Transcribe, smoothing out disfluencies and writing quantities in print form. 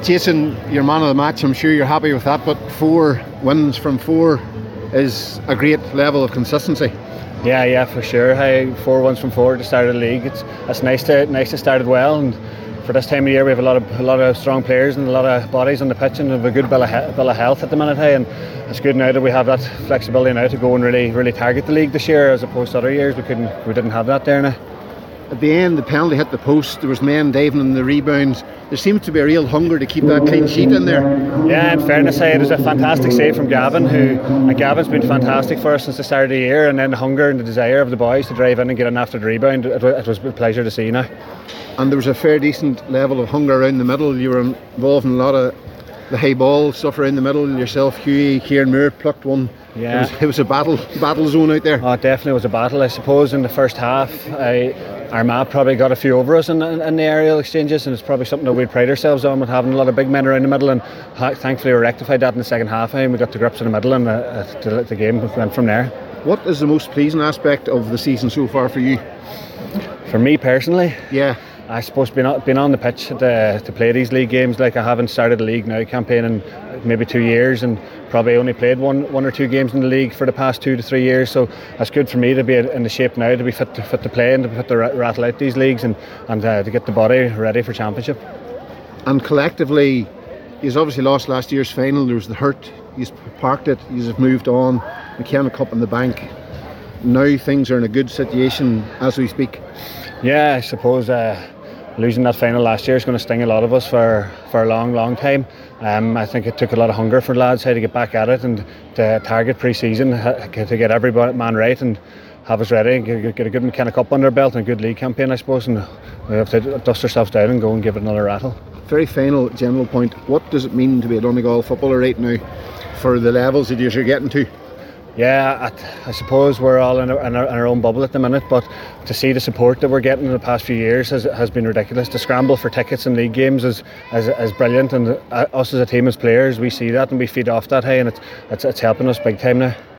Jason, you're man of the match. I'm sure you're happy with that, but 4 wins from 4 is a great level of consistency. Yeah, for sure. 4 wins from 4 to start of the league. It's nice to start it well, and for this time of year we have a lot of strong players and a lot of bodies on the pitch, and we have a good bill of health at the minute. And it's good now that we have that flexibility now to go and really target the league this year, as opposed to other years we didn't have that there now. At the end, the penalty hit the post. There was men diving in the rebounds. There seems to be a real hunger to keep that clean sheet in there. Yeah, in fairness, it was a fantastic save from Gavin, Gavin's been fantastic for us since the start of the year, and then the hunger and the desire of the boys to drive in and get in after the rebound, it was a pleasure to see now. And there was a fair decent level of hunger around the middle. You were involved in a lot of the high ball stuff around the middle. Yourself, Hughie, Kieran Moore plucked one. Yeah. It was a battle zone out there. Oh, it definitely was a battle. I suppose in the first half, Armagh probably got a few over us in the aerial exchanges, and it's probably something that we pride ourselves on, with having a lot of big men around the middle, and thankfully we rectified that in the second half, and we got to grips in the middle, and the game went from there. What is the most pleasing aspect of the season so far for you? For me personally? Yeah. I suppose being on the pitch to play these league games. Like, I haven't started a league now campaign in maybe 2 years, and probably only played one or two games in the league for the past 2 to 3 years. So that's good for me to be in the shape now, to be fit to play and to be fit to rattle out these leagues, and to get the body ready for championship. And collectively, you've obviously lost last year's final. There was the hurt. You've parked it. You've moved on. McKenna Cup in the bank. Now things are in a good situation as we speak. Yeah, I suppose losing that final last year is going to sting a lot of us for a long time. I think it took a lot of hunger for lads to get back at it, and to target pre-season, to get every man right and have us ready, get a good McKenna Cup under our belt and a good league campaign, I suppose, and we have to dust ourselves down and go and give it another rattle. Very final general point, what does it mean to be a Donegal footballer right now for the levels that you're getting to? Yeah, I suppose we're all in our own bubble at the minute, but to see the support that we're getting in the past few years has been ridiculous. The scramble for tickets in league games is brilliant, and us as a team, as players, we see that and we feed off that, and it's helping us big time now.